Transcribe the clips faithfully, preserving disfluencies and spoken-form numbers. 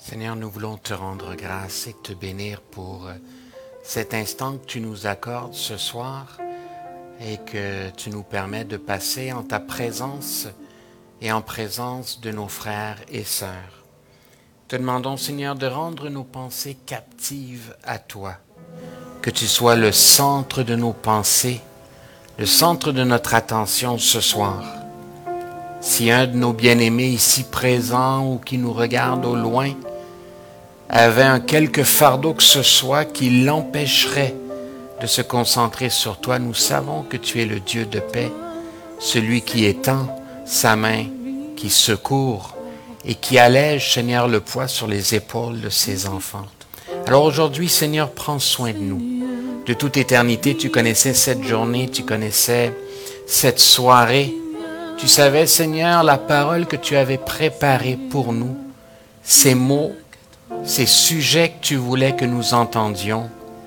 Seigneur, nous voulons te rendre grâce et te bénir pour cet instant que tu nous accordes ce soir et que tu nous permets de passer en ta présence et en présence de nos frères et sœurs. Te demandons, Seigneur, de rendre nos pensées captives à toi, que tu sois le centre de nos pensées, le centre de notre attention ce soir. Si un de nos bien-aimés ici présents ou qui nous regarde au loin avait un quelque fardeau que ce soit qui l'empêcherait de se concentrer sur toi, nous savons que tu es le Dieu de paix, celui qui étend sa main, qui secourt et qui allège, Seigneur, le poids sur les épaules de ses enfants. Alors aujourd'hui, Seigneur, prends soin de nous. De toute éternité, tu connaissais cette journée, tu connaissais cette soirée. Tu savais, Seigneur, la parole que tu avais préparée pour nous, ces mots, ces sujets que tu voulais que nous entendions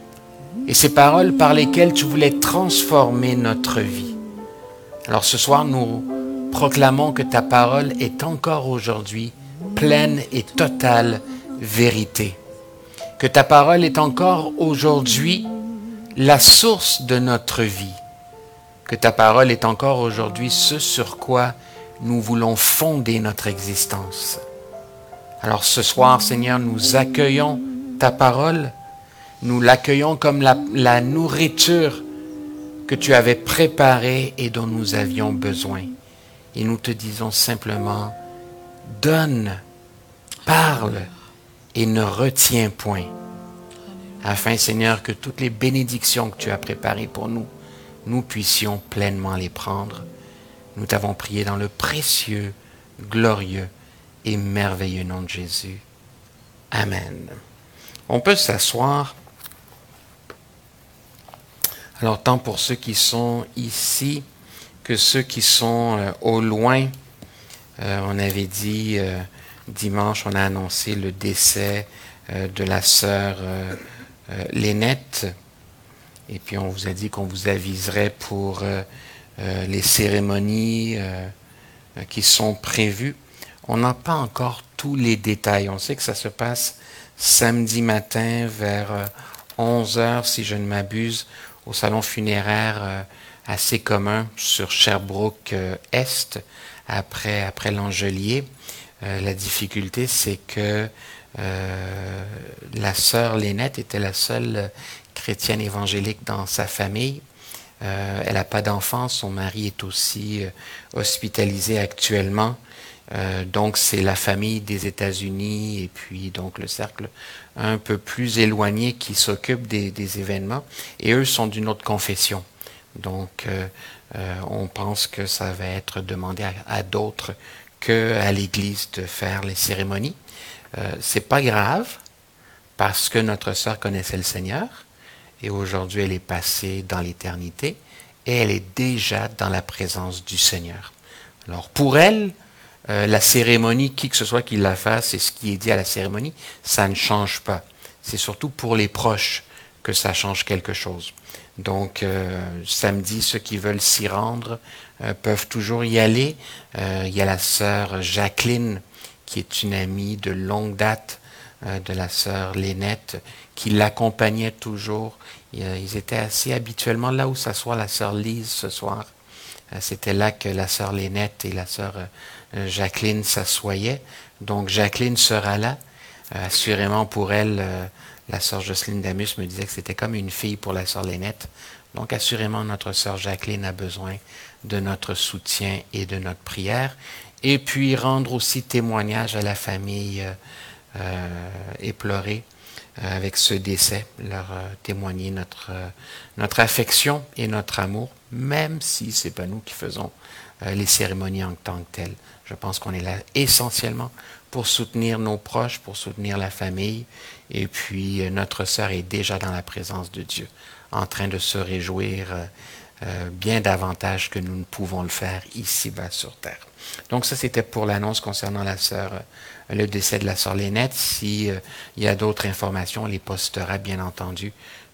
et ces paroles par lesquelles tu voulais transformer notre vie. Alors ce soir, nous proclamons que ta parole est encore aujourd'hui pleine et totale vérité. Que ta parole est encore aujourd'hui la source de notre vie. Que ta parole est encore aujourd'hui ce sur quoi nous voulons fonder notre existence. Alors ce soir, Seigneur, nous accueillons ta parole, nous l'accueillons comme la, la nourriture que tu avais préparée et dont nous avions besoin. Et nous te disons simplement, donne, parle et ne retiens point. Afin, Seigneur, que toutes les bénédictions que tu as préparées pour nous, nous puissions pleinement les prendre. Nous t'avons prié dans le précieux, glorieux et merveilleux nom de Jésus. Amen. On peut s'asseoir. Alors, tant pour ceux qui sont ici que ceux qui sont euh, au loin, euh, on avait dit, euh, dimanche, on a annoncé le décès euh, de la sœur euh, euh, Lénette. Et puis, on vous a dit qu'on vous aviserait pour euh, euh, les cérémonies euh, euh, qui sont prévues. On n'a pas encore tous les détails. On sait que ça se passe samedi matin vers euh, onze heures, si je ne m'abuse, au salon funéraire euh, assez commun sur Sherbrooke-Est, après, après l'Angelier. Euh, la difficulté, c'est que euh, la sœur Lénette était la seule chrétienne évangélique dans sa famille. Euh, elle n'a pas d'enfant, son mari est aussi euh, hospitalisé actuellement. Euh, donc c'est la famille des États-Unis et puis donc le cercle un peu plus éloigné qui s'occupe des, des événements. Et eux sont d'une autre confession. Donc euh, euh, on pense que ça va être demandé à, à d'autres qu'à l'Église de faire les cérémonies. Euh, c'est pas grave parce que notre sœur connaissait le Seigneur et aujourd'hui elle est passée dans l'éternité et elle est déjà dans la présence du Seigneur. Alors pour elle, Euh, la cérémonie, qui que ce soit qui la fasse et ce qui est dit à la cérémonie, ça ne change pas. C'est surtout pour les proches que ça change quelque chose. Donc, euh, samedi, ceux qui veulent s'y rendre euh, peuvent toujours y aller. Euh, il y a la sœur Jacqueline, qui est une amie de longue date euh, de la sœur Lénette, qui l'accompagnait toujours. Ils étaient assis habituellement là où s'assoit la sœur Lise ce soir. Euh, c'était là que la sœur Lénette et la sœur euh, Jacqueline s'assoyaient. Donc Jacqueline sera là. Euh, assurément pour elle, euh, la sœur Jocelyne Damus me disait que c'était comme une fille pour la sœur Lénette. Donc assurément notre sœur Jacqueline a besoin de notre soutien et de notre prière. Et puis rendre aussi témoignage à la famille euh, euh, éplorée euh, avec ce décès, leur euh, témoigner notre, euh, notre affection et notre amour, même si ce n'est pas nous qui faisons euh, les cérémonies en tant que telles. Je pense qu'on est là essentiellement pour soutenir nos proches, pour soutenir la famille. Et puis, euh, notre sœur est déjà dans la présence de Dieu, en train de se réjouir euh, euh, bien davantage que nous ne pouvons le faire ici-bas sur terre. Donc, ça, c'était pour l'annonce concernant la sœur, euh, le décès de la sœur Lénette. Si euh, il y a d'autres informations, on les postera, bien entendu,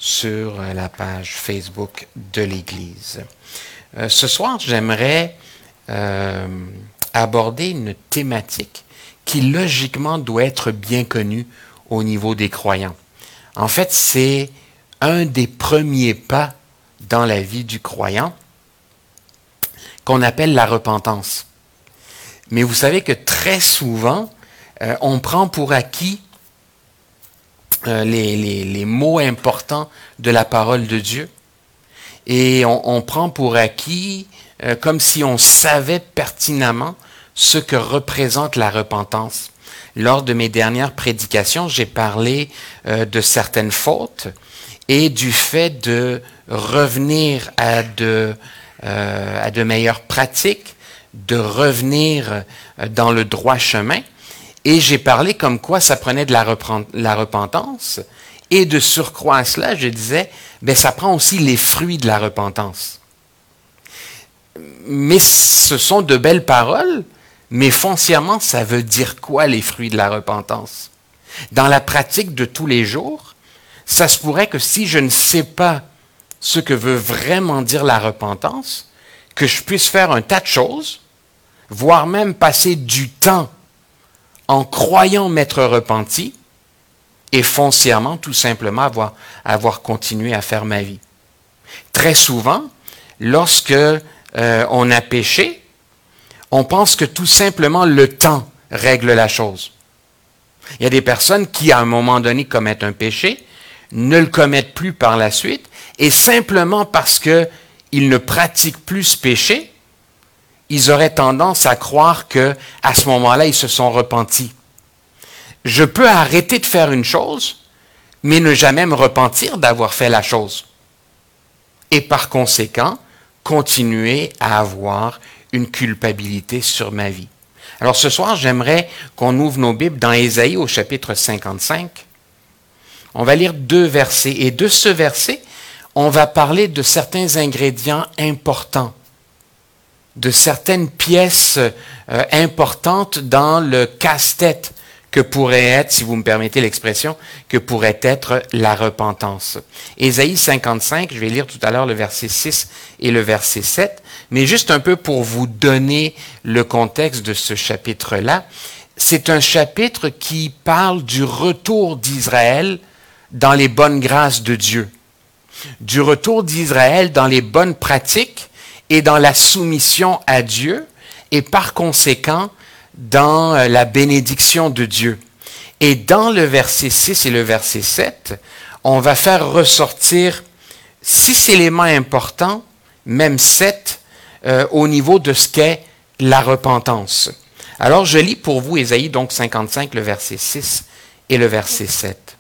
sur euh, la page Facebook de l'Église. Euh, ce soir, j'aimerais Euh, aborder une thématique qui logiquement doit être bien connu au niveau des croyants. En fait, c'est un des premiers pas dans la vie du croyant qu'on appelle la repentance. Mais vous savez que très souvent, euh, on prend pour acquis euh, les, les, les mots importants de la parole de Dieu et on, on prend pour acquis euh, comme si on savait pertinemment ce que représente la repentance. Lors de mes dernières prédications, j'ai parlé euh, de certaines fautes et du fait de revenir à de, euh, à de meilleures pratiques, de revenir dans le droit chemin. Et j'ai parlé comme quoi ça prenait de la, repren- la repentance. Et de surcroît à cela, je disais, ben ça prend aussi les fruits de la repentance. Mais ce sont de belles paroles, mais foncièrement, ça veut dire quoi les fruits de la repentance? Dans la pratique de tous les jours, ça se pourrait que si je ne sais pas ce que veut vraiment dire la repentance, que je puisse faire un tas de choses, voire même passer du temps en croyant m'être repenti, et foncièrement, tout simplement, avoir, avoir continué à faire ma vie. Très souvent, lorsque euh, on a péché, on pense que tout simplement le temps règle la chose. Il y a des personnes qui, à un moment donné, commettent un péché, ne le commettent plus par la suite, et simplement parce qu'ils ne pratiquent plus ce péché, ils auraient tendance à croire que à ce moment-là, ils se sont repentis. Je peux arrêter de faire une chose, mais ne jamais me repentir d'avoir fait la chose. Et par conséquent, continuer à avoir une culpabilité sur ma vie. Alors ce soir, j'aimerais qu'on ouvre nos Bibles dans Ésaïe au chapitre cinquante-cinq. On va lire deux versets. Et de ce verset, on va parler de certains ingrédients importants, de certaines pièces euh, importantes dans le casse-tête que pourrait être, si vous me permettez l'expression, que pourrait être la repentance. Ésaïe cinquante-cinq, je vais lire tout à l'heure le verset six et le verset sept, mais juste un peu pour vous donner le contexte de ce chapitre-là. C'est un chapitre qui parle du retour d'Israël dans les bonnes grâces de Dieu, du retour d'Israël dans les bonnes pratiques et dans la soumission à Dieu, et par conséquent, dans la bénédiction de Dieu. Et dans le verset six et le verset sept, on va faire ressortir six éléments importants, même sept, euh, au niveau de ce qu'est la repentance. Alors je lis pour vous Ésaïe donc cinquante-cinq, le verset six et le verset sept.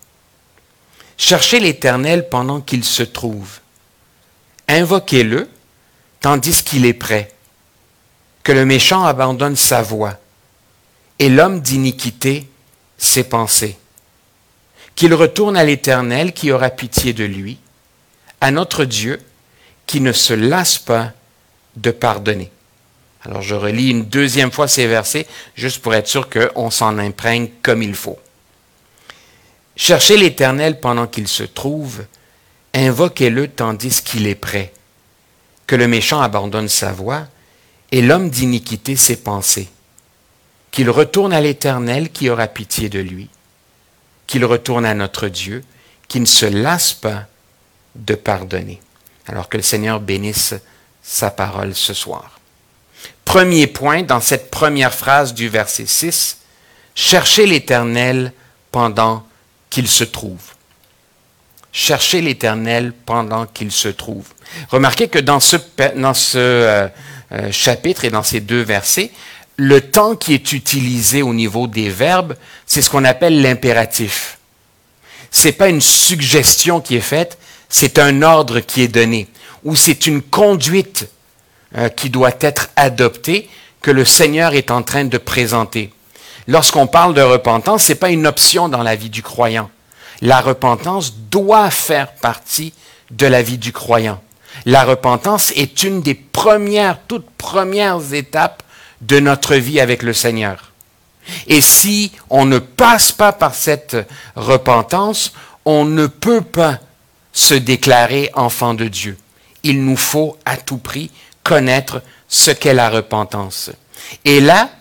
« Cherchez l'Éternel pendant qu'il se trouve. Invoquez-le tandis qu'il est prêt. Que le méchant abandonne sa voie. Et l'homme d'iniquité ses pensées. Qu'il retourne à l'Éternel qui aura pitié de lui, à notre Dieu qui ne se lasse pas de pardonner. » Alors je relis une deuxième fois ces versets, juste pour être sûr qu'on s'en imprègne comme il faut. « Cherchez l'Éternel pendant qu'il se trouve, invoquez-le tandis qu'il est prêt. Que le méchant abandonne sa voie, et l'homme d'iniquité ses pensées. Qu'il retourne à l'Éternel qui aura pitié de lui, qu'il retourne à notre Dieu, qui ne se lasse pas de pardonner. » Alors que le Seigneur bénisse sa parole ce soir. Premier point dans cette première phrase du verset six, « Cherchez l'Éternel pendant qu'il se trouve. » Cherchez l'Éternel pendant qu'il se trouve. Remarquez que dans ce, dans ce euh, euh, chapitre et dans ces deux versets, le temps qui est utilisé au niveau des verbes, c'est ce qu'on appelle l'impératif. Ce n'est pas une suggestion qui est faite, c'est un ordre qui est donné, ou c'est une conduite euh, qui doit être adoptée que le Seigneur est en train de présenter. Lorsqu'on parle de repentance, ce n'est pas une option dans la vie du croyant. La repentance doit faire partie de la vie du croyant. La repentance est une des premières, toutes premières étapes de notre vie avec le Seigneur. Et si on ne passe pas par cette repentance, on ne peut pas se déclarer enfant de Dieu. Il nous faut à tout prix connaître ce qu'est la repentance. Et là,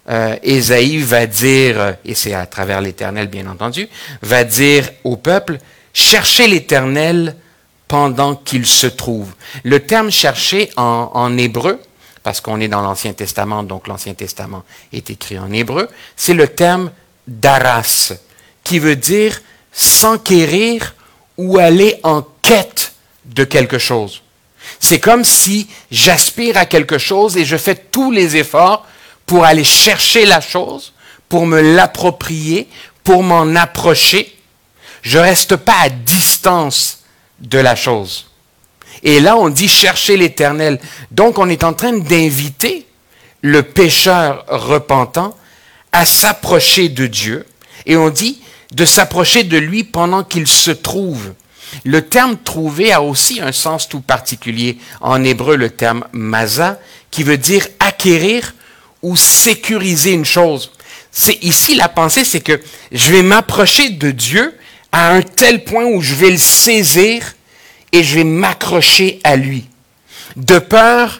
euh, Ésaïe va dire, et c'est à travers l'Éternel bien entendu, va dire au peuple, cherchez l'Éternel pendant qu'il se trouve. Le terme chercher en, en hébreu, parce qu'on est dans l'Ancien Testament, donc l'Ancien Testament est écrit en hébreu, c'est le terme daras, qui veut dire s'enquérir ou aller en quête de quelque chose. C'est comme si j'aspire à quelque chose et je fais tous les efforts pour aller chercher la chose, pour me l'approprier, pour m'en approcher. Je ne reste pas à distance de la chose. Et là, on dit chercher l'Éternel. Donc, on est en train d'inviter le pécheur repentant à s'approcher de Dieu. Et on dit de s'approcher de lui pendant qu'il se trouve. Le terme « trouver » a aussi un sens tout particulier. En hébreu, le terme « maza » qui veut dire acquérir ou sécuriser une chose. C'est, ici, la pensée, c'est que je vais m'approcher de Dieu à un tel point où je vais le saisir et je vais m'accrocher à lui. De peur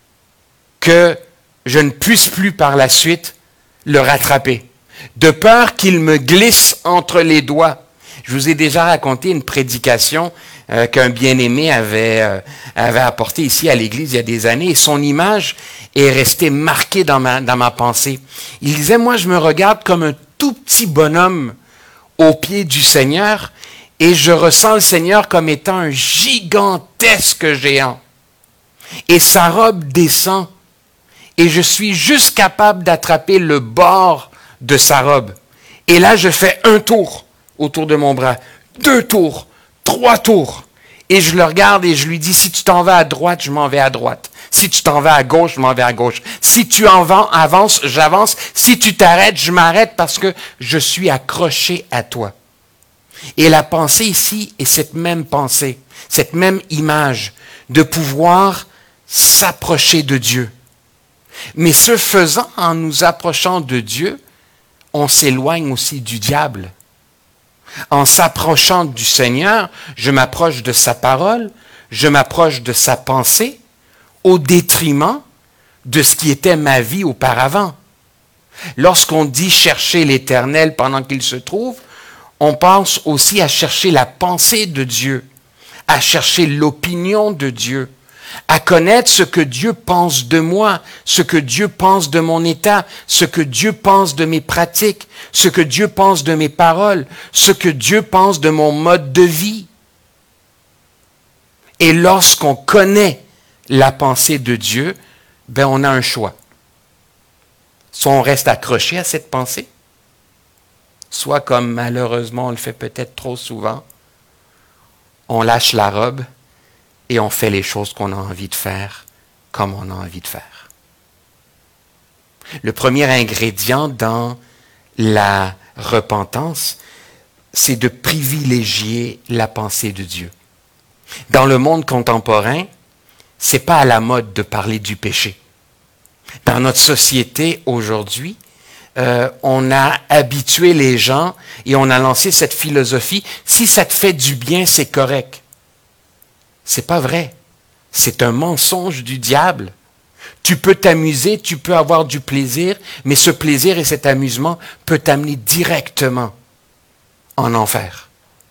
que je ne puisse plus par la suite le rattraper. De peur qu'il me glisse entre les doigts. Je vous ai déjà raconté une prédication euh, qu'un bien-aimé avait, euh, avait apportée ici à l'église il y a des années, et son image est restée marquée dans ma, dans ma pensée. Il disait, moi je me regarde comme un tout petit bonhomme aux pieds du Seigneur, et je ressens le Seigneur comme étant un gigantesque géant. Et sa robe descend, et je suis juste capable d'attraper le bord de sa robe. Et là, je fais un tour autour de mon bras, deux tours, trois tours. Et je le regarde et je lui dis, si tu t'en vas à droite, je m'en vais à droite. Si tu t'en vas à gauche, je m'en vais à gauche. Si tu en vas, avances, j'avance. Si tu t'arrêtes, je m'arrête parce que je suis accroché à toi. Et la pensée ici est cette même pensée, cette même image de pouvoir s'approcher de Dieu. Mais ce faisant, en nous approchant de Dieu, on s'éloigne aussi du diable. En s'approchant du Seigneur, je m'approche de sa parole, je m'approche de sa pensée, au détriment de ce qui était ma vie auparavant. Lorsqu'on dit chercher l'Éternel pendant qu'il se trouve, on pense aussi à chercher la pensée de Dieu, à chercher l'opinion de Dieu, à connaître ce que Dieu pense de moi, ce que Dieu pense de mon état, ce que Dieu pense de mes pratiques, ce que Dieu pense de mes paroles, ce que Dieu pense de mon mode de vie. Et lorsqu'on connaît la pensée de Dieu, ben on a un choix. Soit on reste accroché à cette pensée, soit comme malheureusement on le fait peut-être trop souvent, on lâche la robe et on fait les choses qu'on a envie de faire comme on a envie de faire. Le premier ingrédient dans la repentance, c'est de privilégier la pensée de Dieu. Dans le monde contemporain, c'est pas à la mode de parler du péché. Dans notre société aujourd'hui, euh, on a habitué les gens et on a lancé cette philosophie, si ça te fait du bien, c'est correct. C'est pas vrai. C'est un mensonge du diable. Tu peux t'amuser, tu peux avoir du plaisir, mais ce plaisir et cet amusement peut t'amener directement en enfer.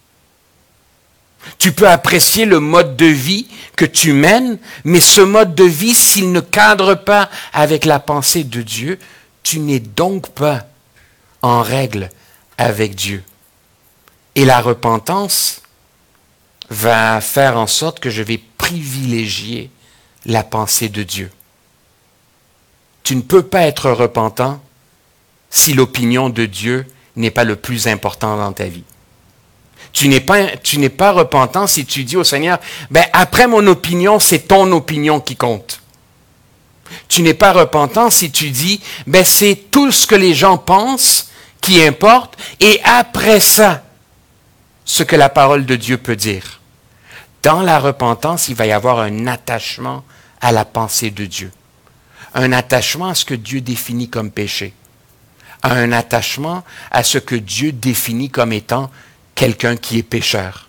Tu peux apprécier le mode de vie que tu mènes, mais ce mode de vie, s'il ne cadre pas avec la pensée de Dieu, tu n'es donc pas en règle avec Dieu. Et la repentance va faire en sorte que je vais privilégier la pensée de Dieu. Tu ne peux pas être repentant si l'opinion de Dieu n'est pas le plus important dans ta vie. Tu n'es pas, tu n'es pas repentant si tu dis au Seigneur, ben après mon opinion, c'est ton opinion qui compte. Tu n'es pas repentant si tu dis, ben c'est tout ce que les gens pensent qui importe, et après ça, ce que la parole de Dieu peut dire. Dans la repentance, il va y avoir un attachement à la pensée de Dieu. Un attachement à ce que Dieu définit comme péché. Un attachement à ce que Dieu définit comme étant quelqu'un qui est pécheur.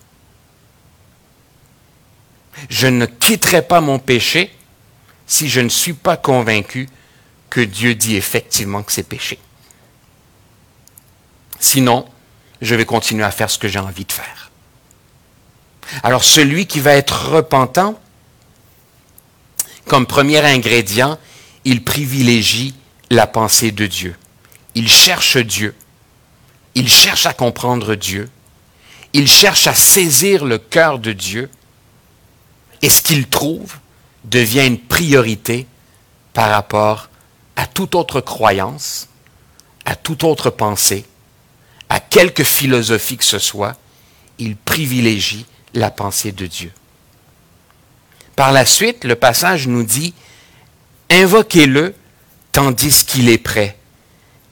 Je ne quitterai pas mon péché si je ne suis pas convaincu que Dieu dit effectivement que c'est péché. Sinon, je vais continuer à faire ce que j'ai envie de faire. Alors, celui qui va être repentant, comme premier ingrédient, il privilégie la pensée de Dieu. Il cherche Dieu. Il cherche à comprendre Dieu. Il cherche à saisir le cœur de Dieu. Et ce qu'il trouve devient une priorité par rapport à toute autre croyance, à toute autre pensée, à quelque philosophie que ce soit. Il privilégie la pensée de Dieu. Par la suite, le passage nous dit « Invoquez-le tandis qu'il est prêt. Invoquez-le. »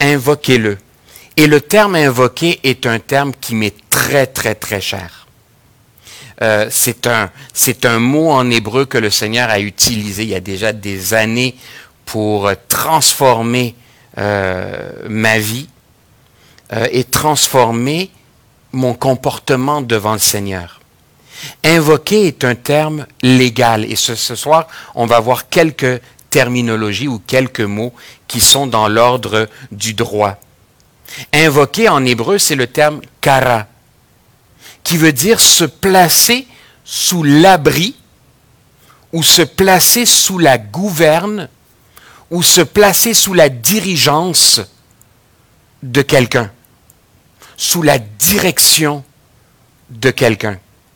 Et le terme « invoquer » est un terme qui m'est très, très, très cher. Euh, c'est un, c'est un mot en hébreu que le Seigneur a utilisé il y a déjà des années pour transformer euh, ma vie euh, et transformer mon comportement devant le Seigneur. Invoquer est un terme légal et ce, ce soir, on va voir quelques terminologies ou quelques mots qui sont dans l'ordre du droit. Invoquer en hébreu, c'est le terme kara, qui veut dire se placer sous l'abri ou se placer sous la gouverne ou se placer sous la dirigeance de quelqu'un, sous la direction de quelqu'un.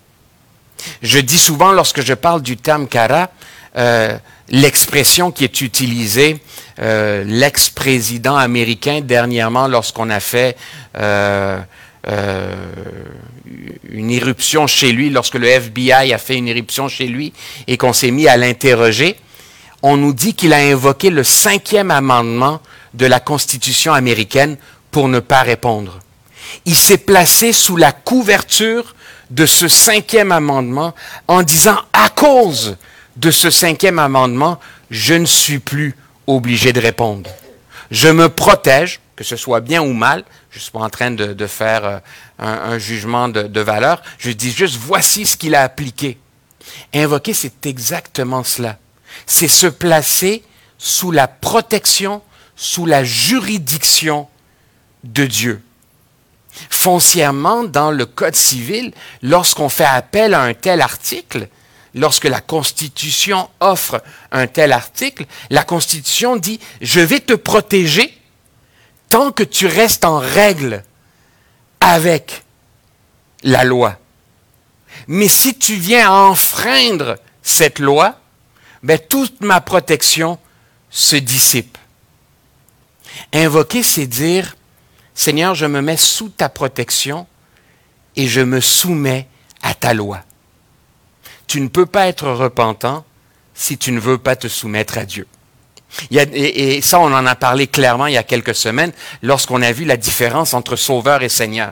Je dis souvent, lorsque je parle du terme kara, euh, l'expression qui est utilisée, euh, l'ex-président américain dernièrement, lorsqu'on a fait euh, euh, une éruption chez lui, lorsque le F B I a fait une éruption chez lui et qu'on s'est mis à l'interroger, on nous dit qu'il a invoqué le cinquième amendement de la Constitution américaine pour ne pas répondre. Il s'est placé sous la couverture de ce cinquième amendement en disant « à cause de ce cinquième amendement, je ne suis plus obligé de répondre. Je me protège, que ce soit bien ou mal, je ne suis pas en train de, de faire un, un jugement de, de valeur, je dis juste voici ce qu'il a appliqué. » Invoquer, c'est exactement cela. C'est se placer sous la protection, sous la juridiction de Dieu. Foncièrement, dans le Code civil, lorsqu'on fait appel à un tel article, lorsque la Constitution offre un tel article, la Constitution dit « Je vais te protéger tant que tu restes en règle avec la loi. Mais si tu viens enfreindre cette loi, ben, toute ma protection se dissipe. » Invoquer, c'est dire « Seigneur, je me mets sous ta protection et je me soumets à ta loi. » Tu ne peux pas être repentant si tu ne veux pas te soumettre à Dieu. Il y a, et, et ça, on en a parlé clairement il y a quelques semaines lorsqu'on a vu la différence entre sauveur et Seigneur.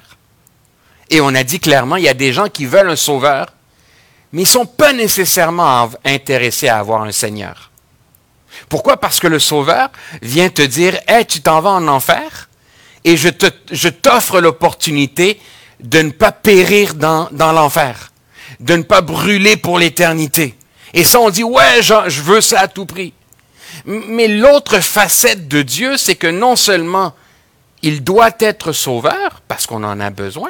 Et on a dit clairement, il y a des gens qui veulent un sauveur, mais ils ne sont pas nécessairement intéressés à avoir un Seigneur. Pourquoi? Parce que le sauveur vient te dire « Hey, tu t'en vas en enfer et je, te, je t'offre l'opportunité de ne pas périr dans, dans l'enfer, de ne pas brûler pour l'éternité. » Et ça, on dit « Ouais, je, je veux ça à tout prix. » Mais l'autre facette de Dieu, c'est que non seulement il doit être sauveur, parce qu'on en a besoin,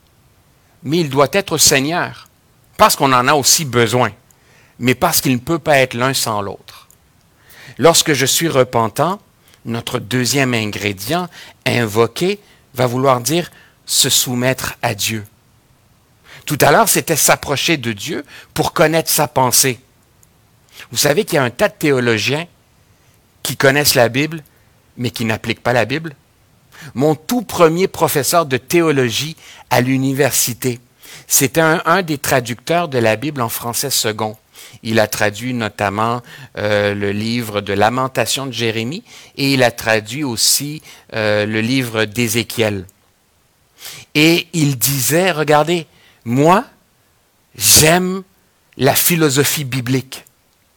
mais il doit être Seigneur, parce qu'on en a aussi besoin, mais parce qu'il ne peut pas être l'un sans l'autre. Lorsque je suis repentant, notre deuxième ingrédient, invoquer, va vouloir dire se soumettre à Dieu. Tout à l'heure, c'était s'approcher de Dieu pour connaître sa pensée. Vous savez qu'il y a un tas de théologiens qui connaissent la Bible, mais qui n'appliquent pas la Bible. Mon tout premier professeur de théologie à l'université, c'était un, un des traducteurs de la Bible en français second. Il a traduit notamment euh, le livre de Lamentation de Jérémie et il a traduit aussi euh, le livre d'Ézéchiel. Et il disait, regardez, moi, j'aime la philosophie biblique.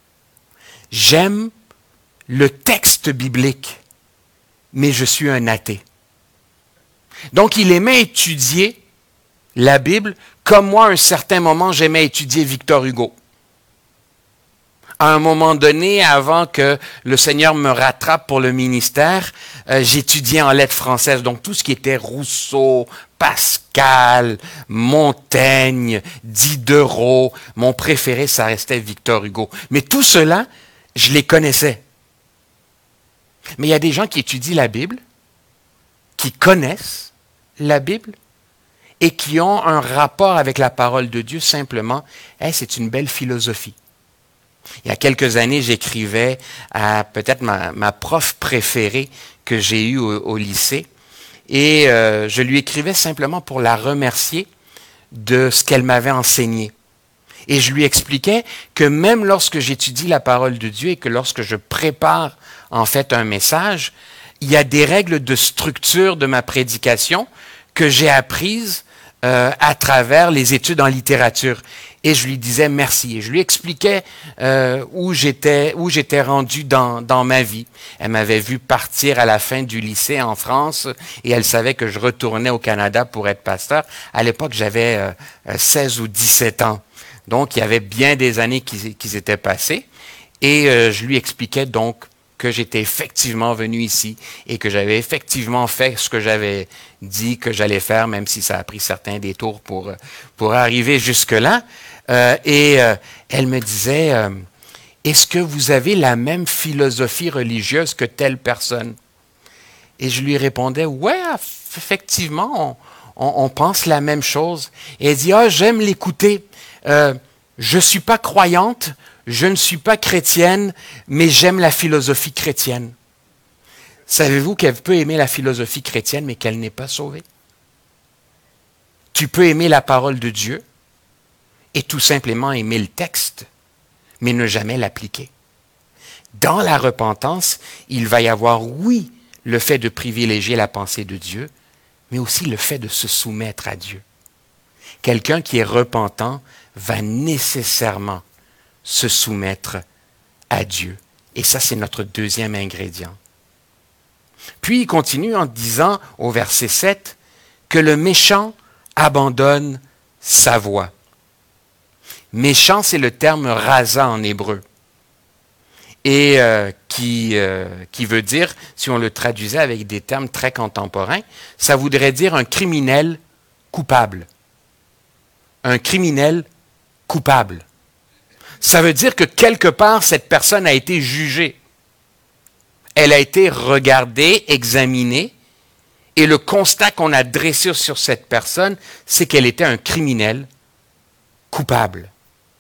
J'aime le texte biblique, mais je suis un athée. Donc, il aimait étudier la Bible comme moi, à un certain moment, j'aimais étudier Victor Hugo. À un moment donné, avant que le Seigneur me rattrape pour le ministère, euh, j'étudiais en lettres françaises, donc tout ce qui était Rousseau, Pascal, Montaigne, Diderot. Mon préféré, ça restait Victor Hugo. Mais tout cela, je les connaissais. Mais il y a des gens qui étudient la Bible, qui connaissent la Bible et qui ont un rapport avec la parole de Dieu simplement. Hey, c'est une belle philosophie. Il y a quelques années, j'écrivais à peut-être ma, ma prof préférée que j'ai eue au, au lycée et euh, je lui écrivais simplement pour la remercier de ce qu'elle m'avait enseigné. Et je lui expliquais que même lorsque j'étudie la parole de Dieu et que lorsque je prépare en fait un message, il y a des règles de structure de ma prédication que j'ai apprises euh, à travers les études en littérature. Et je lui disais merci. Et je lui expliquais euh, où j'étais, où j'étais rendu dans, dans ma vie. Elle m'avait vu partir à la fin du lycée en France et elle savait que je retournais au Canada pour être pasteur. À l'époque, j'avais euh, seize ou dix-sept ans. Donc, il y avait bien des années qui, qui s'étaient passées. Et euh, je lui expliquais donc que j'étais effectivement venu ici et que j'avais effectivement fait ce que j'avais dit que j'allais faire, même si ça a pris certains détours pour, pour arriver jusque-là. Euh, et euh, elle me disait, euh, est-ce que vous avez la même philosophie religieuse que telle personne? Et je lui répondais, ouais, effectivement, on, on, on pense la même chose. Et elle dit, ah, j'aime l'écouter. Euh, je ne suis pas croyante, je ne suis pas chrétienne, mais j'aime la philosophie chrétienne. Savez-vous qu'elle peut aimer la philosophie chrétienne, mais qu'elle n'est pas sauvée? Tu peux aimer la parole de Dieu et tout simplement aimer le texte, mais ne jamais l'appliquer. Dans la repentance, il va y avoir, oui, le fait de privilégier la pensée de Dieu, mais aussi le fait de se soumettre à Dieu. Quelqu'un qui est repentant va nécessairement se soumettre à Dieu. Et ça, c'est notre deuxième ingrédient. Puis il continue en disant au verset sept que le méchant abandonne sa voie. Méchant, c'est le terme rasa en hébreu. Et euh, qui, euh, qui veut dire, si on le traduisait avec des termes très contemporains, ça voudrait dire un criminel coupable. Un criminel coupable. Ça veut dire que quelque part, cette personne a été jugée. Elle a été regardée, examinée, et le constat qu'on a dressé sur cette personne, c'est qu'elle était un criminel coupable.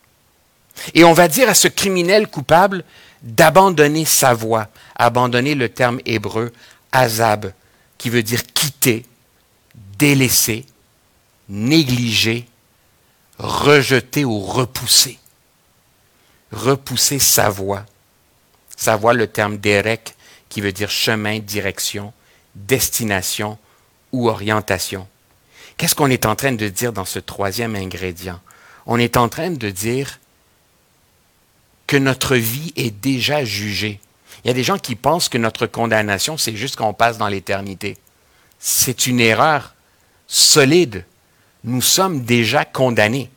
Et on va dire à ce criminel coupable d'abandonner sa voie, abandonner le terme hébreu azab, qui veut dire quitter, délaisser, négliger, rejeter ou repousser. Repousser sa voie. Sa voie, le terme derek, qui veut dire chemin, direction, destination ou orientation. Qu'est-ce qu'on est en train de dire dans ce troisième ingrédient? On est en train de dire que notre vie est déjà jugée. Il y a des gens qui pensent que notre condamnation, c'est juste qu'on passe dans l'éternité. C'est une erreur solide. Nous sommes déjà condamnés.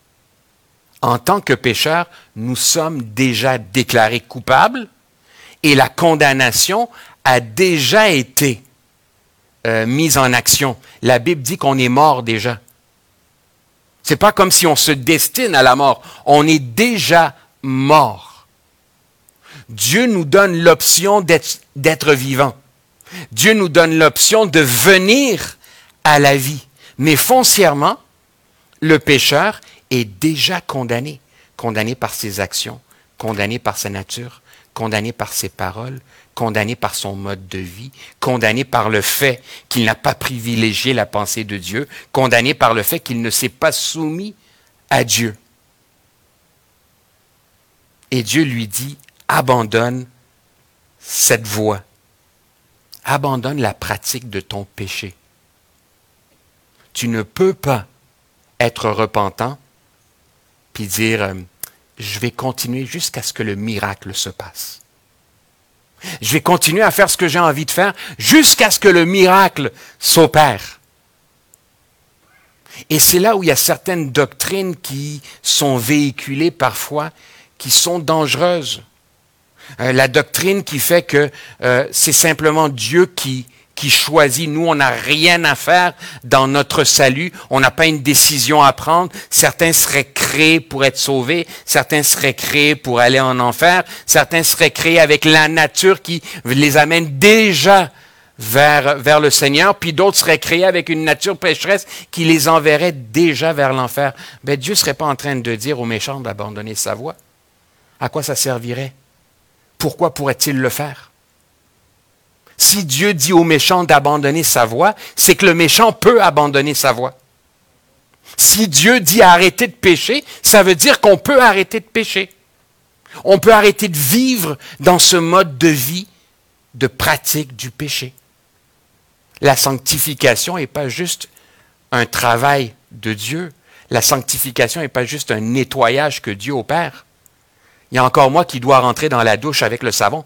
En tant que pécheurs, nous sommes déjà déclarés coupables et la condamnation a déjà été euh, mise en action. La Bible dit qu'on est mort déjà. Ce n'est pas comme si on se destine à la mort. On est déjà mort. Dieu nous donne l'option d'être, d'être vivant. Dieu nous donne l'option de venir à la vie. Mais foncièrement, le pécheur est déjà condamné. Condamné par ses actions, condamné par sa nature, condamné par ses paroles, condamné par son mode de vie, condamné par le fait qu'il n'a pas privilégié la pensée de Dieu, condamné par le fait qu'il ne s'est pas soumis à Dieu. Et Dieu lui dit, abandonne cette voie. Abandonne la pratique de ton péché. Tu ne peux pas être repentant puis dire, euh, je vais continuer jusqu'à ce que le miracle se passe. Je vais continuer à faire ce que j'ai envie de faire jusqu'à ce que le miracle s'opère. Et c'est là où il y a certaines doctrines qui sont véhiculées parfois qui sont dangereuses. Euh, la doctrine qui fait que euh, c'est simplement Dieu qui, qui choisit. Nous, on n'a rien à faire dans notre salut. On n'a pas une décision à prendre. Certains seraient créés pour être sauvés. Certains seraient créés pour aller en enfer. Certains seraient créés avec la nature qui les amène déjà vers, vers le Seigneur. Puis d'autres seraient créés avec une nature pécheresse qui les enverrait déjà vers l'enfer. Ben, Dieu ne serait pas en train de dire aux méchants d'abandonner sa voie. À quoi ça servirait? Pourquoi pourrait-il le faire? Si Dieu dit au méchant d'abandonner sa voie, c'est que le méchant peut abandonner sa voie. Si Dieu dit arrêter de pécher, ça veut dire qu'on peut arrêter de pécher. On peut arrêter de vivre dans ce mode de vie de pratique du péché. La sanctification n'est pas juste un travail de Dieu. La sanctification n'est pas juste un nettoyage que Dieu opère. Il y a encore moi qui dois rentrer dans la douche avec le savon.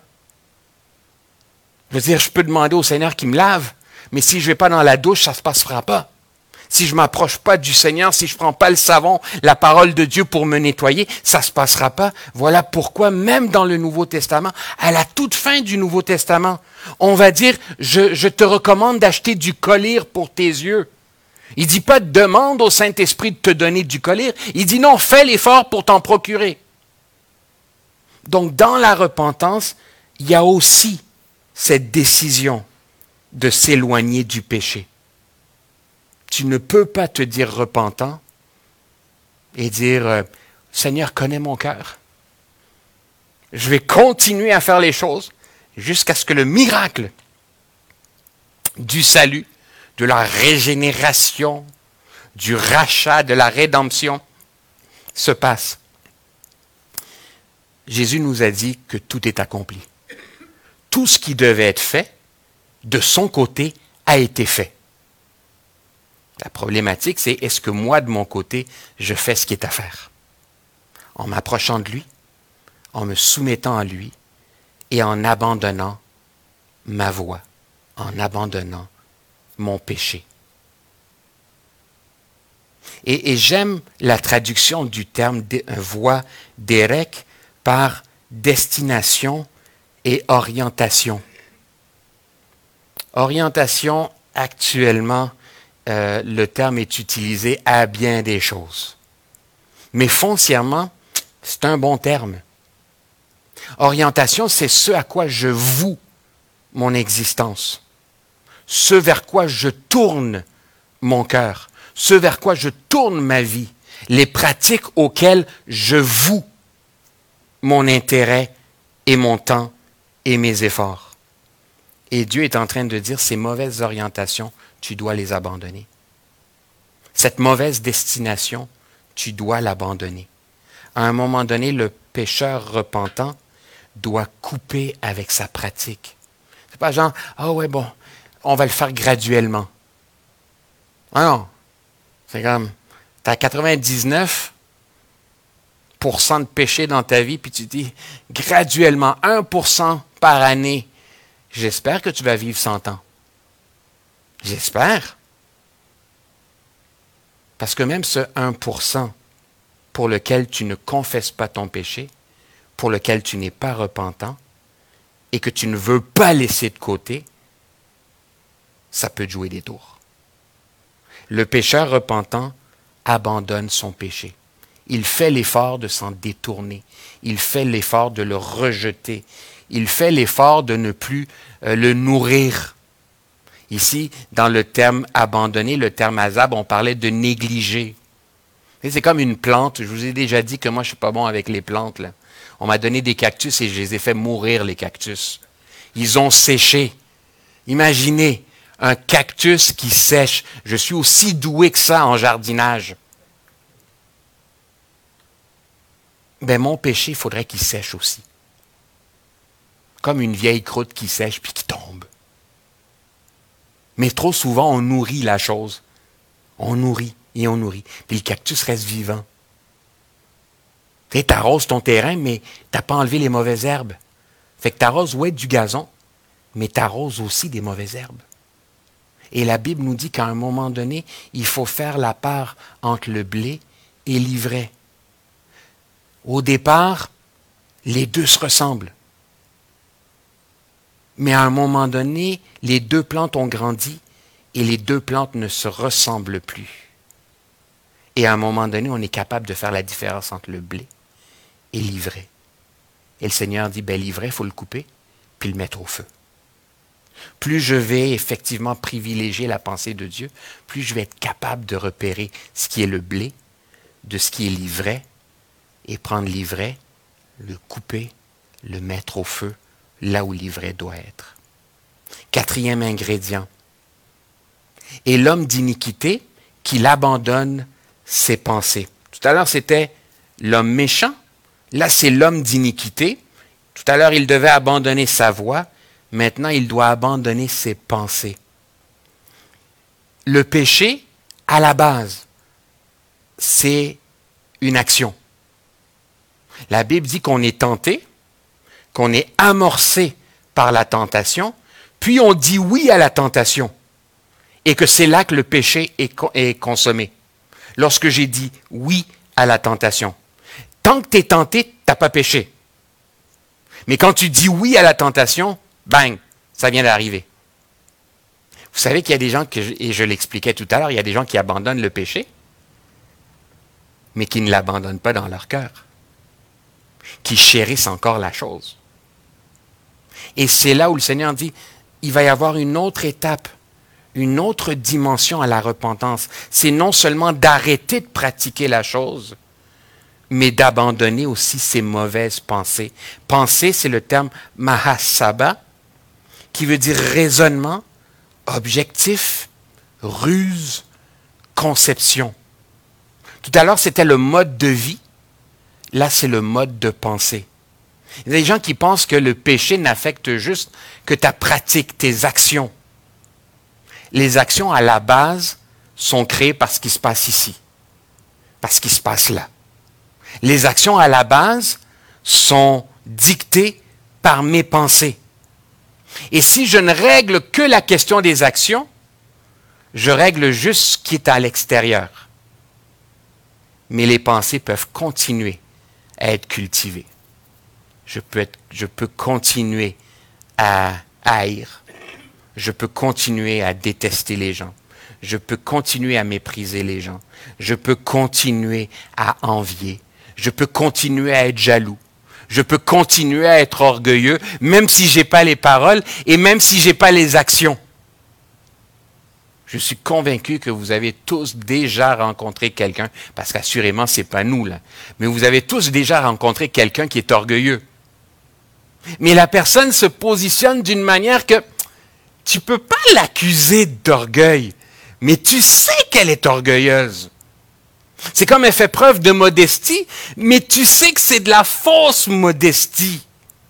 Je veux dire, je peux demander au Seigneur qu'il me lave, mais si je ne vais pas dans la douche, ça ne se passera pas. Si je ne m'approche pas du Seigneur, si je ne prends pas le savon, la parole de Dieu pour me nettoyer, ça ne se passera pas. Voilà pourquoi, même dans le Nouveau Testament, à la toute fin du Nouveau Testament, on va dire, je, je te recommande d'acheter du collyre pour tes yeux. Il ne dit pas demande au Saint-Esprit de te donner du collyre. Il dit non, fais l'effort pour t'en procurer. Donc, dans la repentance, il y a aussi cette décision de s'éloigner du péché. Tu ne peux pas te dire repentant et dire euh, « Seigneur, connais mon cœur. Je vais continuer à faire les choses jusqu'à ce que le miracle du salut, de la régénération, du rachat, de la rédemption se passe. » Jésus nous a dit que tout est accompli. Tout ce qui devait être fait, de son côté, a été fait. La problématique, c'est est-ce que moi, de mon côté, je fais ce qui est à faire? En m'approchant de lui, en me soumettant à lui et en abandonnant ma voie, en abandonnant mon péché. Et, et j'aime la traduction du terme de, voie d'Érec par destination et orientation. Orientation, actuellement, euh, le terme est utilisé à bien des choses. Mais foncièrement, c'est un bon terme. Orientation, c'est ce à quoi je voue mon existence, ce vers quoi je tourne mon cœur, ce vers quoi je tourne ma vie, les pratiques auxquelles je voue mon intérêt et mon temps et mes efforts. Et Dieu est en train de dire, ces mauvaises orientations, tu dois les abandonner. Cette mauvaise destination, tu dois l'abandonner. À un moment donné, le pécheur repentant doit couper avec sa pratique. C'est pas genre, ah oh ouais, bon, on va le faire graduellement. Ah non, c'est comme, tu as quatre-vingt-dix-neuf pour cent de péché dans ta vie, puis tu dis, graduellement, un pour cent par année, j'espère que tu vas vivre cent ans. J'espère. Parce que même ce un pour cent pour lequel tu ne confesses pas ton péché, pour lequel tu n'es pas repentant, et que tu ne veux pas laisser de côté, ça peut te jouer des tours. Le pécheur repentant abandonne son péché. Il fait l'effort de s'en détourner. Il fait l'effort de le rejeter. Il fait l'effort de ne plus euh, le nourrir. Ici, dans le terme abandonner, le terme azab, on parlait de négliger. Et c'est comme une plante. Je vous ai déjà dit que moi, je ne suis pas bon avec les plantes, là. On m'a donné des cactus et je les ai fait mourir, les cactus. Ils ont séché. Imaginez un cactus qui sèche. Je suis aussi doué que ça en jardinage. Ben, mon péché, il faudrait qu'il sèche aussi. Comme une vieille croûte qui sèche puis qui tombe. Mais trop souvent, on nourrit la chose. On nourrit et on nourrit. Puis le cactus reste vivant. Tu arroses ton terrain, mais tu n'as pas enlevé les mauvaises herbes. Fait que tu arroses, ouais, du gazon, mais tu arroses aussi des mauvaises herbes. Et la Bible nous dit qu'à un moment donné, il faut faire la part entre le blé et l'ivraie. Au départ, Les deux se ressemblent. Mais à un moment donné, les deux plantes ont grandi et les deux plantes ne se ressemblent plus. Et à un moment donné, on est capable de faire la différence entre le blé et l'ivraie. Et le Seigneur dit, ben l'ivraie, il faut le couper, puis le mettre au feu. Plus je vais effectivement privilégier la pensée de Dieu, plus je vais être capable de repérer ce qui est le blé, de ce qui est l'ivraie, et prendre l'ivraie, le couper, le mettre au feu, là où l'ivraie doit être. Quatrième ingrédient. Et l'homme d'iniquité, qu'il abandonne ses pensées. Tout à l'heure, c'était l'homme méchant. Là, c'est l'homme d'iniquité. Tout à l'heure, il devait abandonner sa voix. Maintenant, il doit abandonner ses pensées. Le péché, à la base, c'est une action. La Bible dit qu'on est tenté, qu'on est amorcé par la tentation, puis on dit oui à la tentation, et que c'est là que le péché est, est consommé. Lorsque j'ai dit oui à la tentation. Tant que tu es tenté, tu n'as pas péché. Mais quand tu dis oui à la tentation, bang, ça vient d'arriver. Vous savez qu'il y a des gens, que je, et je l'expliquais tout à l'heure, il y a des gens qui abandonnent le péché, mais qui ne l'abandonnent pas dans leur cœur, qui chérissent encore la chose. Et c'est là où le Seigneur dit, il va y avoir une autre étape, une autre dimension à la repentance. C'est non seulement d'arrêter de pratiquer la chose, mais d'abandonner aussi ses mauvaises pensées. Penser, c'est le terme mahasaba, qui veut dire raisonnement, objectif, ruse, conception. Tout à l'heure, c'était le mode de vie. Là, c'est le mode de pensée. Il y a des gens qui pensent que le péché n'affecte juste que ta pratique, tes actions. Les actions, à la base, sont créées par ce qui se passe ici, par ce qui se passe là. Les actions, à la base, sont dictées par mes pensées. Et si je ne règle que la question des actions, je règle juste ce qui est à l'extérieur. Mais les pensées peuvent continuer à être cultivées. Je peux, être, je peux continuer à haïr. Je peux continuer à détester les gens. Je peux continuer à mépriser les gens. Je peux continuer à envier. Je peux continuer à être jaloux. Je peux continuer à être orgueilleux, même si je n'ai pas les paroles et même si je n'ai pas les actions. Je suis convaincu que vous avez tous déjà rencontré quelqu'un, parce qu'assurément, ce n'est pas nous, là, mais vous avez tous déjà rencontré quelqu'un qui est orgueilleux. Mais la personne se positionne d'une manière que tu ne peux pas l'accuser d'orgueil, mais tu sais qu'elle est orgueilleuse. C'est comme elle fait preuve de modestie, mais tu sais que c'est de la fausse modestie.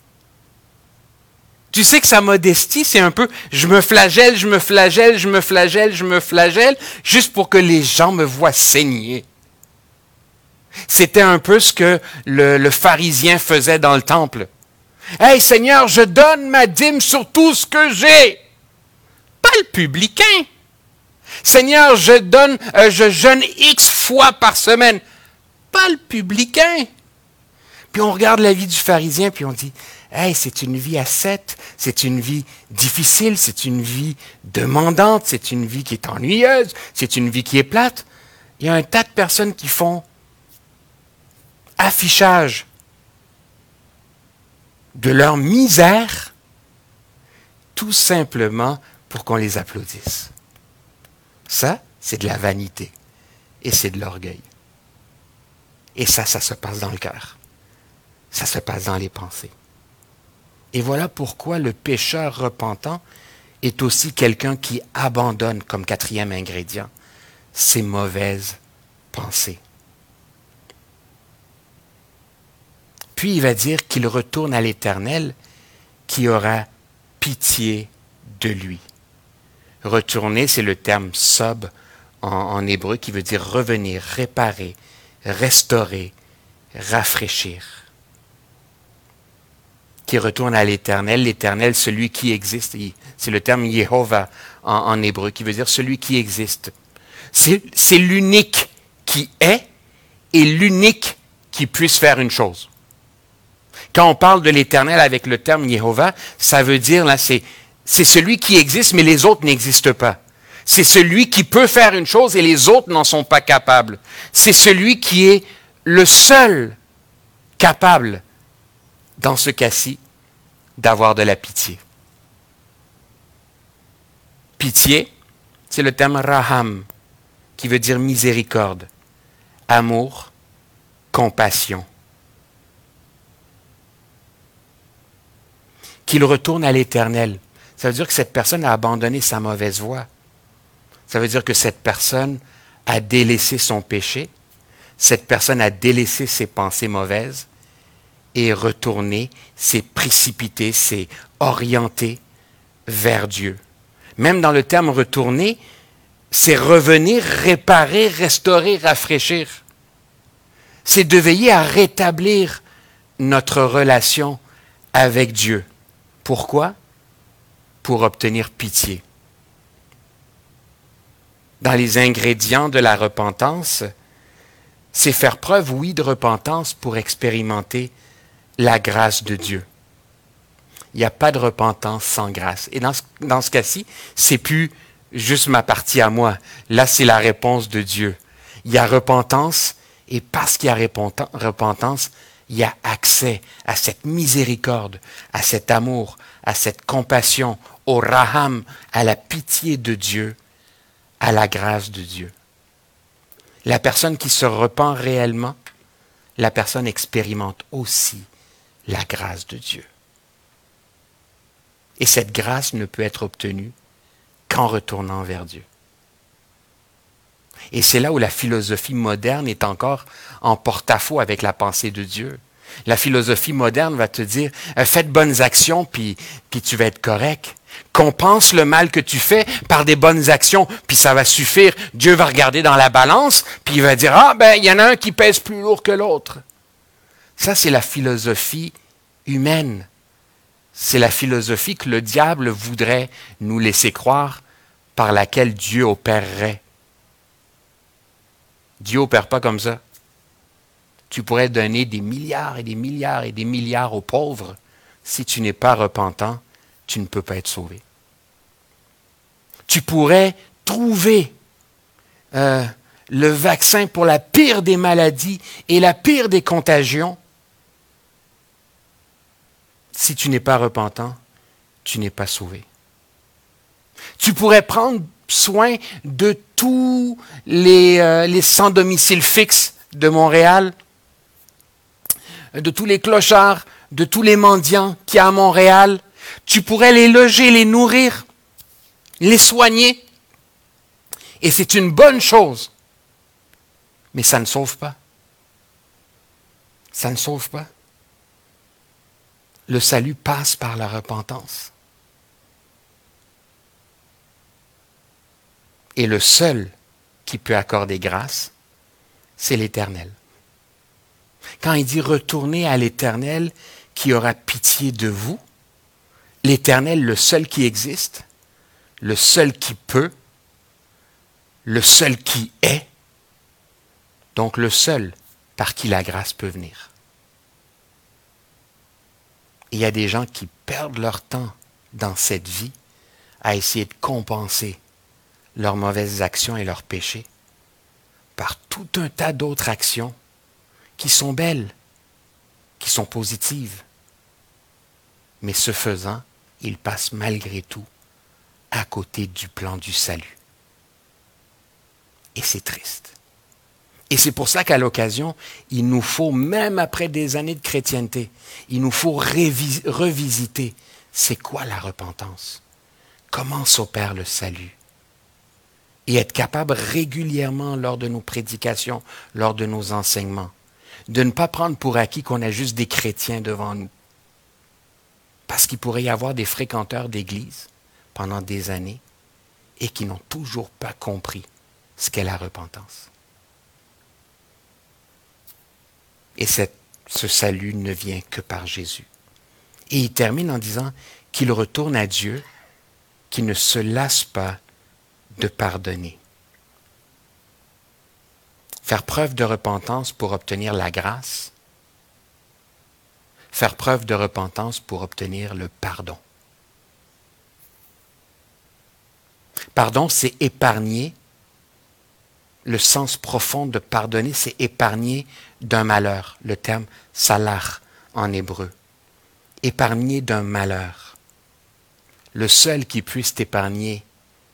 Tu sais que sa modestie, c'est un peu « je me flagelle, je me flagelle, je me flagelle, je me flagelle », juste pour que les gens me voient saigner. C'était un peu ce que le, le pharisien faisait dans le temple. « Hey Seigneur, je donne ma dîme sur tout ce que j'ai. » Pas le publicain. « Seigneur, je donne, euh, je jeûne X fois par semaine. » Pas le publicain. Puis on regarde la vie du pharisien, puis on dit « Hey, c'est une vie ascète, c'est une vie difficile, c'est une vie demandante, c'est une vie qui est ennuyeuse, c'est une vie qui est plate. » Il y a un tas de personnes qui font affichage de leur misère, tout simplement pour qu'on les applaudisse. Ça, c'est de la vanité et c'est de l'orgueil. Et ça, ça se passe dans le cœur. Ça se passe dans les pensées. Et voilà pourquoi le pécheur repentant est aussi quelqu'un qui abandonne, comme quatrième ingrédient, ses mauvaises pensées. Puis il va dire qu'il retourne à l'Éternel qui aura pitié de lui. Retourner, c'est le terme sob en, en hébreu qui veut dire revenir, réparer, restaurer, rafraîchir. Qui retourne à l'Éternel, l'Éternel, celui qui existe. C'est le terme Yehovah en, en hébreu qui veut dire celui qui existe. C'est, c'est l'unique qui est et l'unique qui puisse faire une chose. Quand on parle de l'Éternel avec le terme Jéhovah, ça veut dire, là, c'est, c'est celui qui existe, mais les autres n'existent pas. C'est celui qui peut faire une chose et les autres n'en sont pas capables. C'est celui qui est le seul capable, dans ce cas-ci, d'avoir de la pitié. Pitié, c'est le terme raham, qui veut dire miséricorde, amour, compassion. Qu'il retourne à l'Éternel. Ça veut dire que cette personne a abandonné sa mauvaise voie. Ça veut dire que cette personne a délaissé son péché, cette personne a délaissé ses pensées mauvaises et est retournée, s'est précipitée, s'est orientée vers Dieu. Même dans le terme retourner, c'est revenir, réparer, restaurer, rafraîchir. C'est de veiller à rétablir notre relation avec Dieu. Pourquoi? Pour obtenir pitié. Dans les ingrédients de la repentance, c'est faire preuve, oui, de repentance pour expérimenter la grâce de Dieu. Il n'y a pas de repentance sans grâce. Et dans ce, dans ce cas-ci, c'est plus juste ma partie à moi. Là, c'est la réponse de Dieu. Il y a repentance, et parce qu'il y a repentance, il y a accès à cette miséricorde, à cet amour, à cette compassion, au raham, à la pitié de Dieu, à la grâce de Dieu. La personne qui se repent réellement, la personne expérimente aussi la grâce de Dieu. Et cette grâce ne peut être obtenue qu'en retournant vers Dieu. Et c'est là où la philosophie moderne est encore en porte-à-faux avec la pensée de Dieu. La philosophie moderne va te dire, euh, fais de bonnes actions, puis, puis tu vas être correct. Compense le mal que tu fais par des bonnes actions, puis ça va suffire. Dieu va regarder dans la balance, puis il va dire, ah ben, il y en a un qui pèse plus lourd que l'autre. Ça, c'est la philosophie humaine. C'est la philosophie que le diable voudrait nous laisser croire, par laquelle Dieu opérerait. Dieu n'opère pas comme ça. Tu pourrais donner des milliards et des milliards et des milliards aux pauvres. Si tu n'es pas repentant, tu ne peux pas être sauvé. Tu pourrais trouver euh, le vaccin pour la pire des maladies et la pire des contagions. Si tu n'es pas repentant, tu n'es pas sauvé. Tu pourrais prendre soin de tous les, euh, les sans domicile fixe de Montréal, de tous les clochards, de tous les mendiants qu'il y a à Montréal. Tu pourrais les loger, les nourrir, les soigner. Et c'est une bonne chose. Mais ça ne sauve pas. Ça ne sauve pas. Le salut passe par la repentance. Et le seul qui peut accorder grâce, c'est l'Éternel. Quand il dit « Retournez à l'Éternel qui aura pitié de vous », l'Éternel, le seul qui existe, le seul qui peut, le seul qui est, donc le seul par qui la grâce peut venir. Et il y a des gens qui perdent leur temps dans cette vie à essayer de compenser leurs mauvaises actions et leurs péchés par tout un tas d'autres actions qui sont belles, qui sont positives. Mais ce faisant, ils passent malgré tout à côté du plan du salut. Et c'est triste. Et c'est pour ça qu'à l'occasion, il nous faut, même après des années de chrétienté, il nous faut révis- revisiter c'est quoi la repentance? Comment s'opère le salut? Et être capable régulièrement lors de nos prédications, lors de nos enseignements, de ne pas prendre pour acquis qu'on a juste des chrétiens devant nous. Parce qu'il pourrait y avoir des fréquenteurs d'église pendant des années et qui n'ont toujours pas compris ce qu'est la repentance. Et cette, ce salut ne vient que par Jésus. Et il termine en disant qu'il retourne à Dieu, qu'il ne se lasse pas de pardonner. Faire preuve de repentance pour obtenir la grâce, faire preuve de repentance pour obtenir le pardon. Pardon, c'est épargner. Le sens profond de pardonner, c'est épargner d'un malheur. Le terme salar en hébreu. Épargner d'un malheur. Le seul qui puisse t'épargner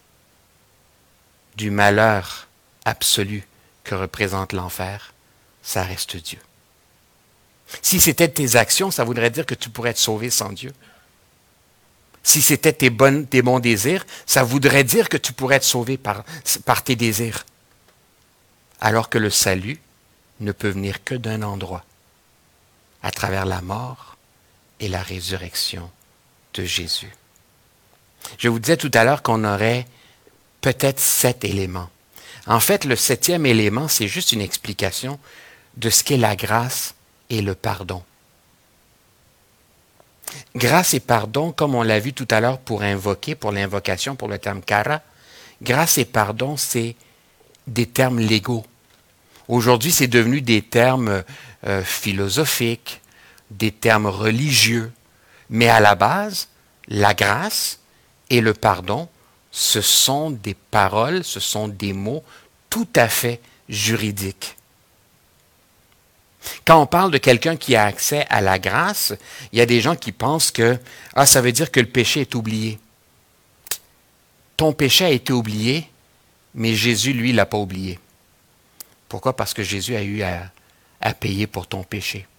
du malheur absolu que représente l'enfer, ça reste Dieu. Si c'était tes actions, ça voudrait dire que tu pourrais être sauvé sans Dieu. Si c'était tes, bonnes, tes bons désirs, ça voudrait dire que tu pourrais être sauvé par, par tes désirs. Alors que le salut ne peut venir que d'un endroit, à travers la mort et la résurrection de Jésus. Je vous disais tout à l'heure qu'on aurait peut-être sept éléments. En fait, le septième élément, c'est juste une explication de ce qu'est la grâce et le pardon. Grâce et pardon, comme on l'a vu tout à l'heure pour invoquer, pour l'invocation, pour le terme kara, grâce et pardon, c'est des termes légaux. Aujourd'hui, c'est devenu des termes euh, philosophiques, des termes religieux. Mais à la base, la grâce et le pardon, ce sont des paroles, ce sont des mots tout à fait juridiques. Quand on parle de quelqu'un qui a accès à la grâce, il y a des gens qui pensent que ah, ça veut dire que le péché est oublié. Ton péché a été oublié, mais Jésus, lui, ne l'a pas oublié. Pourquoi? Parce que Jésus a eu à, à payer pour ton péché.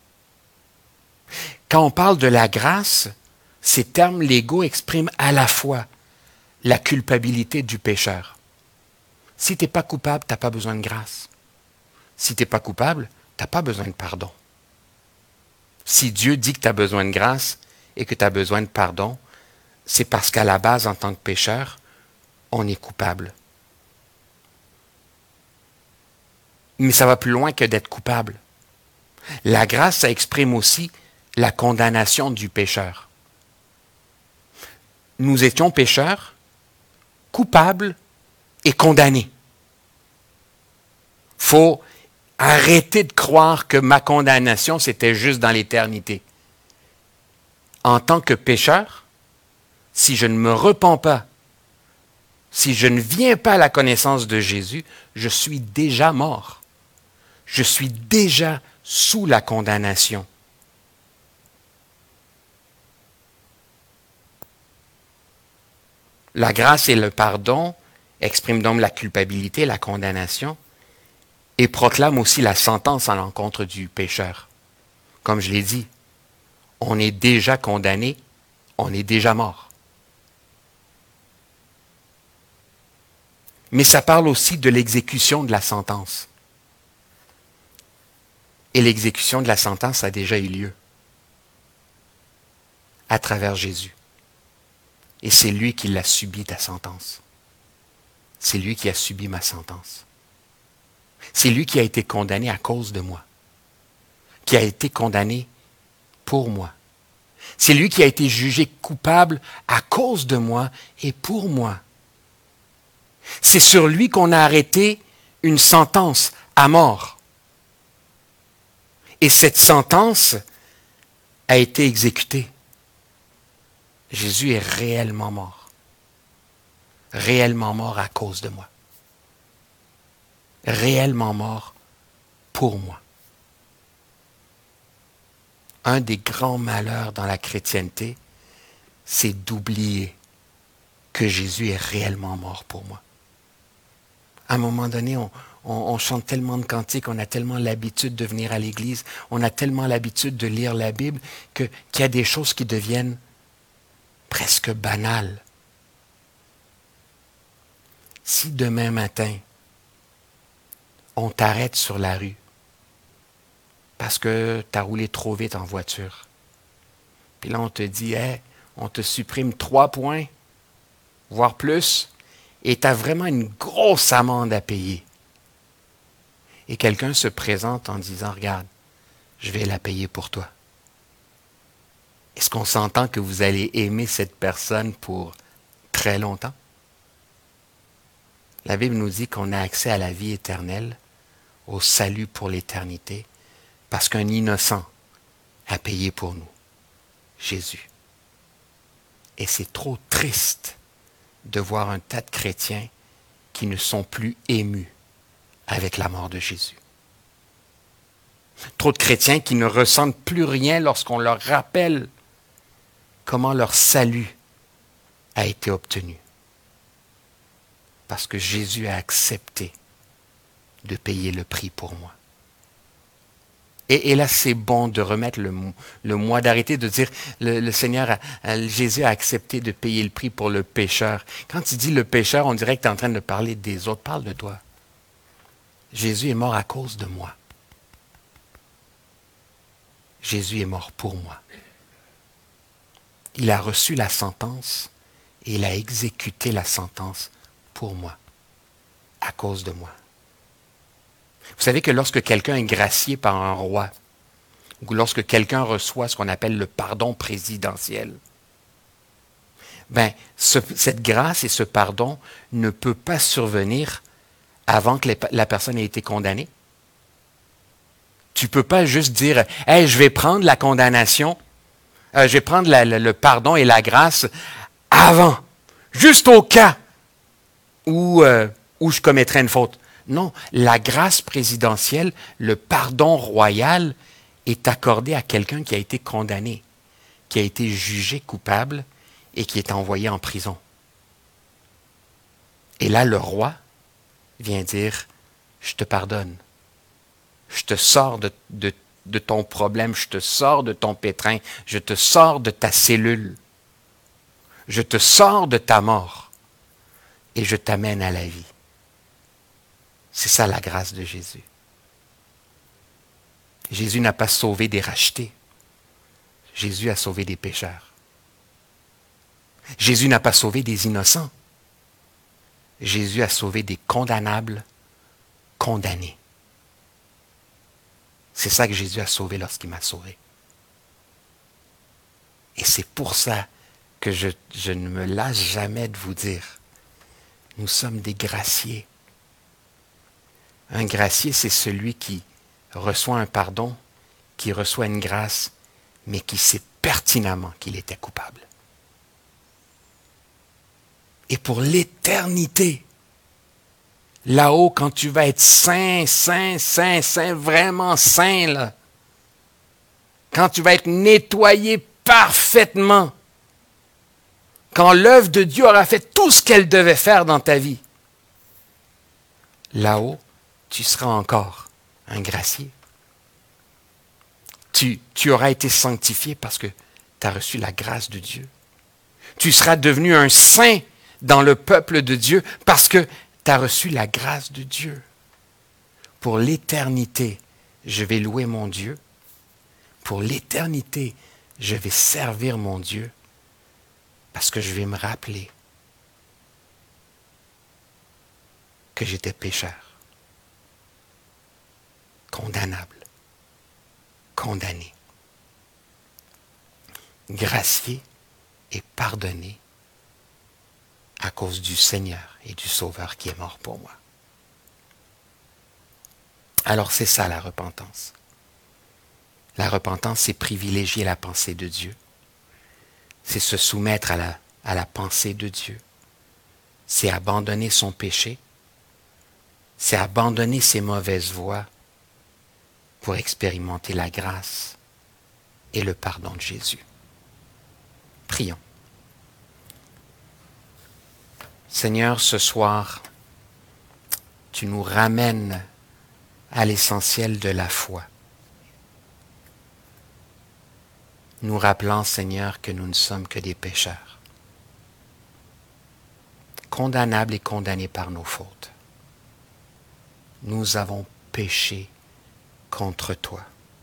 Quand on parle de la grâce, ces termes légaux expriment à la fois la culpabilité du pécheur. Si tu n'es pas coupable, tu n'as pas besoin de grâce. Si tu n'es pas coupable, tu n'as pas besoin de pardon. Si Dieu dit que tu as besoin de grâce et que tu as besoin de pardon, c'est parce qu'à la base, en tant que pécheur, on est coupable. Mais ça va plus loin que d'être coupable. La grâce, ça exprime aussi la condamnation du pécheur. Nous étions pécheurs, coupables et condamnés. Il faut arrêter de croire que ma condamnation, c'était juste dans l'éternité. En tant que pécheur, si je ne me repens pas, si je ne viens pas à la connaissance de Jésus, je suis déjà mort. Je suis déjà sous la condamnation. La grâce et le pardon expriment donc la culpabilité, la condamnation, et proclament aussi la sentence à l'encontre du pécheur. Comme je l'ai dit, on est déjà condamné, on est déjà mort. Mais ça parle aussi de l'exécution de la sentence. Et l'exécution de la sentence a déjà eu lieu à travers Jésus. Et c'est lui qui l'a subi, ta sentence. C'est lui qui a subi ma sentence. C'est lui qui a été condamné à cause de moi, qui a été condamné pour moi. C'est lui qui a été jugé coupable à cause de moi et pour moi. C'est sur lui qu'on a arrêté une sentence à mort. Et cette sentence a été exécutée. Jésus est réellement mort. Réellement mort à cause de moi. Réellement mort pour moi. Un des grands malheurs dans la chrétienté, c'est d'oublier que Jésus est réellement mort pour moi. À un moment donné, on, on, on chante tellement de cantiques, on a tellement l'habitude de venir à l'église, on a tellement l'habitude de lire la Bible que, qu'il y a des choses qui deviennent presque banales. Si demain matin, on t'arrête sur la rue parce que tu as roulé trop vite en voiture, puis là on te dit, hey, on te supprime trois points, voire plus, et tu as vraiment une grosse amende à payer. Et quelqu'un se présente en disant, regarde, je vais la payer pour toi. Est-ce qu'on s'entend que vous allez aimer cette personne pour très longtemps? La Bible nous dit qu'on a accès à la vie éternelle, au salut pour l'éternité, parce qu'un innocent a payé pour nous, Jésus. Et c'est trop triste de voir un tas de chrétiens qui ne sont plus émus avec la mort de Jésus. Trop de chrétiens qui ne ressentent plus rien lorsqu'on leur rappelle comment leur salut a été obtenu. Parce que Jésus a accepté de payer le prix pour moi. Et, et là, c'est bon de remettre le, le moi, d'arrêter de dire le, le Seigneur, a, a, Jésus a accepté de payer le prix pour le pécheur. Quand il dit le pécheur, on dirait que tu es en train de parler des autres. Parle de toi. Jésus est mort à cause de moi. Jésus est mort pour moi. Il a reçu la sentence et il a exécuté la sentence pour moi, à cause de moi. Vous savez que lorsque quelqu'un est gracié par un roi, ou lorsque quelqu'un reçoit ce qu'on appelle le pardon présidentiel, ben, ce, cette grâce et ce pardon ne peut pas survenir avant que les, la personne ait été condamnée. Tu ne peux pas juste dire « Hey, je vais prendre la condamnation, euh, je vais prendre la, le, le pardon et la grâce avant, juste au cas où, euh, où je commettrais une faute. » Non, la grâce présidentielle, le pardon royal est accordé à quelqu'un qui a été condamné, qui a été jugé coupable et qui est envoyé en prison. Et là, le roi vient dire « Je te pardonne. Je te sors de, de, de ton problème, je te sors de ton pétrin, je te sors de ta cellule, je te sors de ta mort et je t'amène à la vie. » C'est ça la grâce de Jésus. Jésus n'a pas sauvé des rachetés. Jésus a sauvé des pécheurs. Jésus n'a pas sauvé des innocents. Jésus a sauvé des condamnables condamnés. C'est ça que Jésus a sauvé lorsqu'il m'a sauvé. Et c'est pour ça que je, je ne me lasse jamais de vous dire, nous sommes des graciés. Un gracié, c'est celui qui reçoit un pardon, qui reçoit une grâce, mais qui sait pertinemment qu'il était coupable. Et pour l'éternité, là-haut, quand tu vas être saint, saint, saint, saint, vraiment saint, là, quand tu vas être nettoyé parfaitement, quand l'œuvre de Dieu aura fait tout ce qu'elle devait faire dans ta vie, là-haut, tu seras encore un gracié. Tu, tu auras été sanctifié parce que tu as reçu la grâce de Dieu. Tu seras devenu un saint dans le peuple de Dieu parce que tu as reçu la grâce de Dieu. Pour l'éternité, je vais louer mon Dieu. Pour l'éternité, je vais servir mon Dieu parce que je vais me rappeler que j'étais pécheur, condamnable, condamné, gracié et pardonné à cause du Seigneur et du Sauveur qui est mort pour moi. Alors c'est ça la repentance. La repentance, c'est privilégier la pensée de Dieu. C'est se soumettre à la, à la pensée de Dieu. C'est abandonner son péché. C'est abandonner ses mauvaises voies pour expérimenter la grâce et le pardon de Jésus. Prions. Seigneur, ce soir, tu nous ramènes à l'essentiel de la foi. Nous rappelant, Seigneur, que nous ne sommes que des pécheurs, condamnables et condamnés par nos fautes. Nous avons péché contre toi.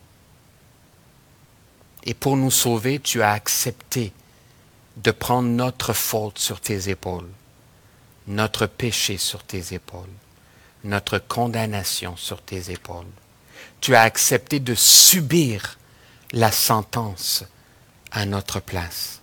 Et pour nous sauver, tu as accepté de prendre notre faute sur tes épaules, notre péché sur tes épaules, notre condamnation sur tes épaules. Tu as accepté de subir la sentence à notre place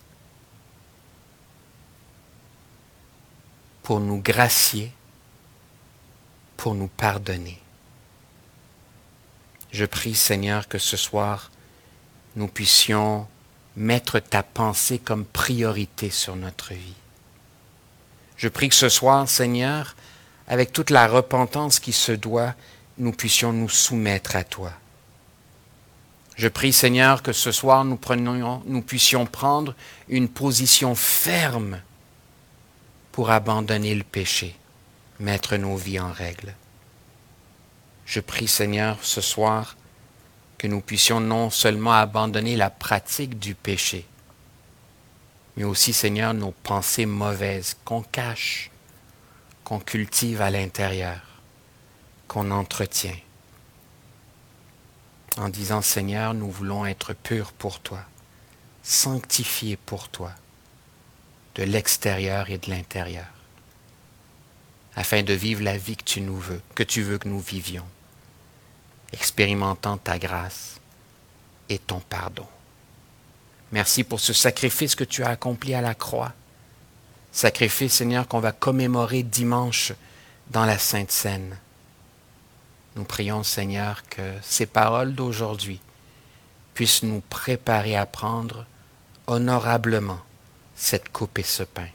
pour nous gracier, pour nous pardonner. Je prie, Seigneur, que ce soir, nous puissions mettre ta pensée comme priorité sur notre vie. Je prie que ce soir, Seigneur, avec toute la repentance qui se doit, nous puissions nous soumettre à toi. Je prie, Seigneur, que ce soir, nous, prenions, nous puissions prendre une position ferme pour abandonner le péché, mettre nos vies en règle. Je prie, Seigneur, ce soir, que nous puissions non seulement abandonner la pratique du péché, mais aussi, Seigneur, nos pensées mauvaises qu'on cache, qu'on cultive à l'intérieur, qu'on entretient. En disant, Seigneur, nous voulons être purs pour toi, sanctifiés pour toi, de l'extérieur et de l'intérieur, afin de vivre la vie que tu nous veux, que tu veux que nous vivions, expérimentant ta grâce et ton pardon. Merci pour ce sacrifice que tu as accompli à la croix. Sacrifice, Seigneur, qu'on va commémorer dimanche dans la Sainte Seine. Nous prions, Seigneur, que ces paroles d'aujourd'hui puissent nous préparer à prendre honorablement cette coupe et ce pain,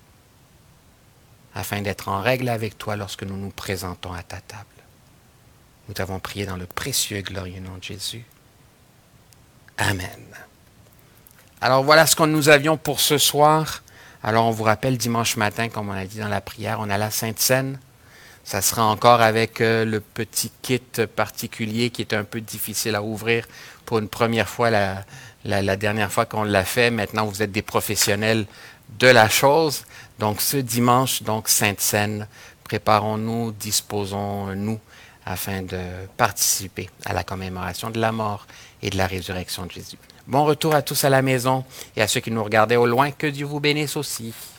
afin d'être en règle avec toi lorsque nous nous présentons à ta table. Nous t'avons prié dans le précieux et glorieux nom de Jésus. Amen. Alors voilà ce que nous avions pour ce soir. Alors on vous rappelle, dimanche matin, comme on a dit dans la prière, on a la Sainte Seine. Ça sera encore avec euh, le petit kit particulier qui est un peu difficile à ouvrir pour une première fois, la, la, la dernière fois qu'on l'a fait. Maintenant, vous êtes des professionnels de la chose. Donc ce dimanche, donc Sainte Seine, préparons-nous, disposons-nous afin de participer à la commémoration de la mort et de la résurrection de Jésus. Bon retour à tous à la maison et à ceux qui nous regardaient au loin. Que Dieu vous bénisse aussi.